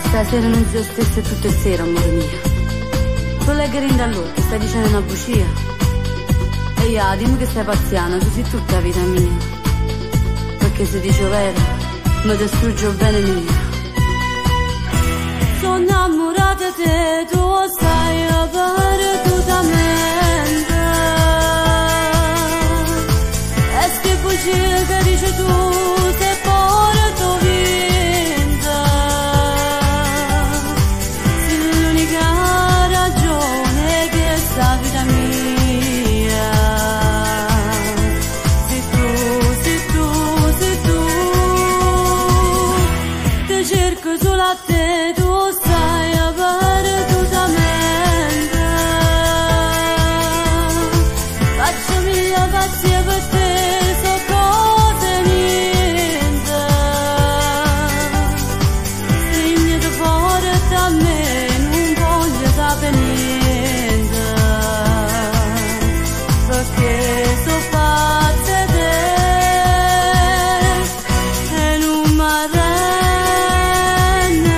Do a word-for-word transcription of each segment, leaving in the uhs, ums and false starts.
Stasera non zio stesso e tutto il sera, amore mio. Tu leggi in dall'occhio, stai dicendo una bugia. E io, dimmi che stai pazziana, tu sei tutta la vita mia. Perché se dici vero, mi distrugge il bene mio. Sono innamorata di te, tu stai perdutamente. E sti bugie che dici tu, se porto vinta. Sei l'unica ragione che sta vita mia. Sei tu, sei tu, sei tu. Ti cerco solo a te, tu stai perdutamente. Faccio mille pazzie per te, so cose niente. Stringiti forte a me, non voglio sapere niente. Perché so pazza di te e non mi arrendo.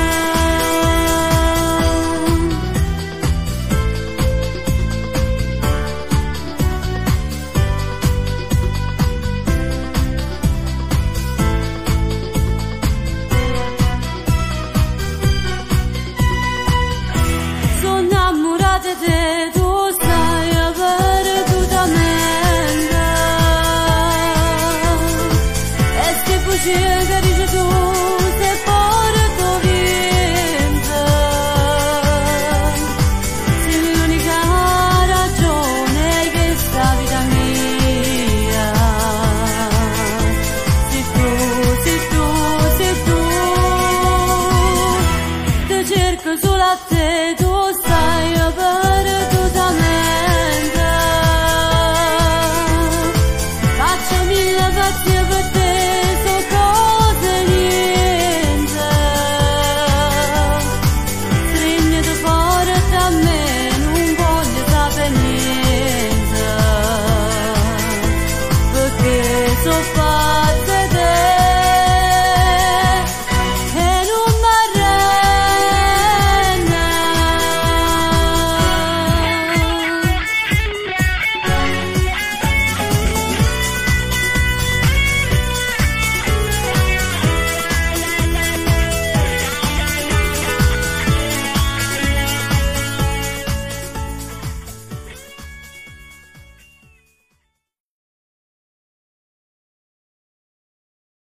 Sono innamorata di te, tu stai perdutamente. E sti bugie che dici tu, se porto vinta. Sei l'unica ragione che sta vita mia. Sei tu, sei tu, sei tu. Ti cerco solo a te, tu stai